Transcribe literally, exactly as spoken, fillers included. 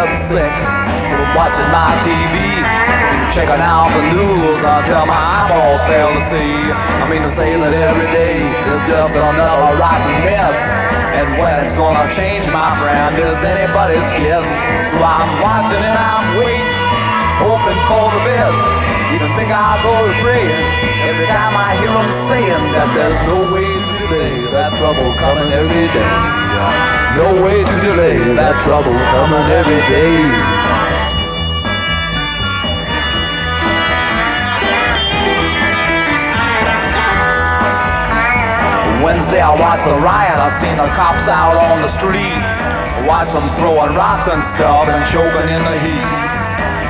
get sick from watching my T V, checking out the news until my eyeballs fail to see. I mean to say that every day is just another rotten mess, and when it's gonna change, my friend, is anybody's guess. So I'm watching and I'm waiting, hoping for the best. Even think I'll go to praying every time I hear them saying that there's no way to delay that trouble coming every day. No way to delay that trouble coming every day. Wednesday I watched the riot, I seen the cops out on the street. Watched them throwing rocks and stuff and choking in the heat.